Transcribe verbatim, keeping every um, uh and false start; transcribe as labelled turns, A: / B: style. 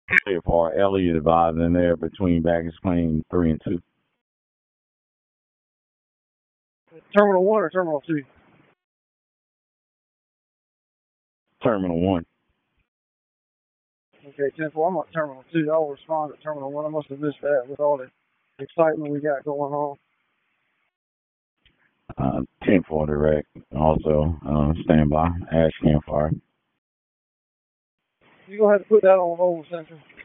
A: For Elliott advised in there between baggage claim three and two.
B: Terminal one or terminal two?
A: Terminal one.
B: Okay, ten four, I'm on terminal two. I'll respond to terminal one. I must have missed that with all the excitement we got going on.
A: Uh, ten four direct. Also, uh, stand by. Ash campfire.
B: You're going to have to put that on hold, Central.